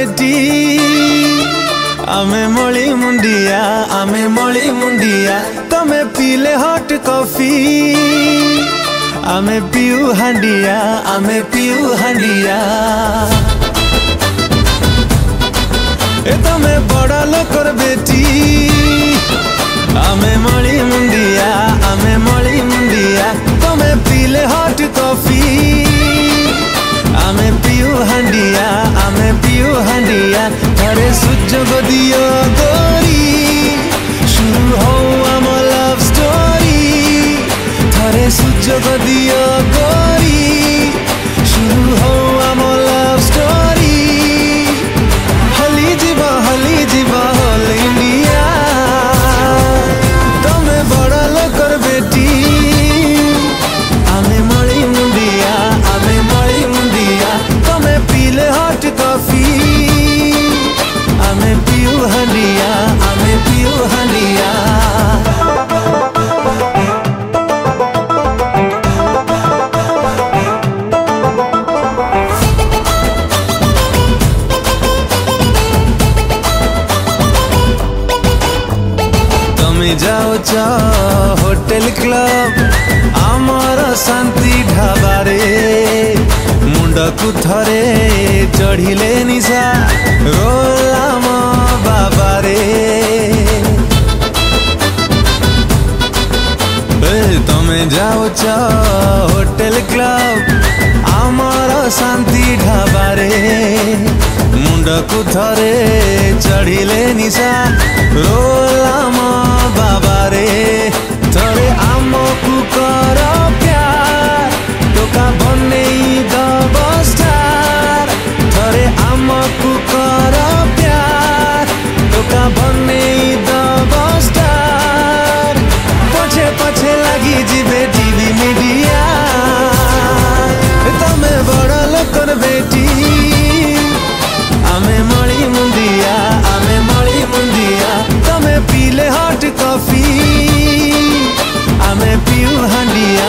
बेटी आमे मली मुंडिया तमे पीले हॉट कॉफी आमे पीऊ हांडिया ए तमे बड़ा लोकर बेटी आमे मली मुंडिया तमे पीले हॉट कॉफी आमे पीऊ हांडिया थारे सुजोग दियो गोरी शुरू हो आम लव स्टोरी थारे सुजोग दियो गोरी शुरू हो आम लव स्टोरी हली जीवा होल इंडिया तमे बड़ा लोकर बेटी आमे मली मुंडिया तमे पीले हॉट कॉफी आमे पीऊ हांडिया तमे जाओ होटेल क्लब आमर शांति ढाबारे मुंडकु थरे चढ़िले निशा रोलाम बाबारे तमे जाओ होटेल क्लब आमर शांति ढाबारे मुंडकु थरे चढ़िले निशा रोलाम बाबारे थरे आमकु कर प्यार टोका बनेई दब स्टार थरे आमकु कर प्यार टोका बनेई दब स्टार पछे पछे लगी जीवे टीवी मीडिया तमे बड़ लोकर बेटी आमे मली मुंडिया तमे पीले हॉट कॉफी आमे पीऊ हांडिया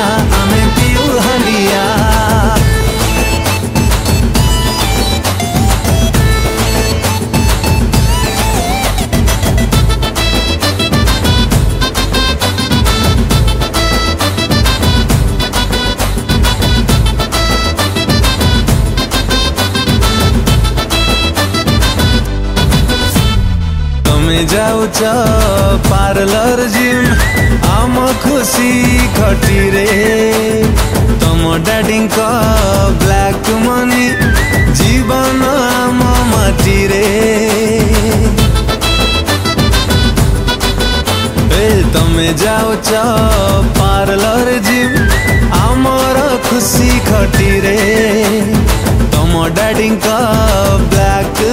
तमे जाऊ पार्लर जिम आम खुशी खटी रे तम डैडी का ब्लैक मनी जीवन आम माटी रे तमे जाऊ पार्लर जिम आमर खुशी खटी रे तम डैडी का ब्लैक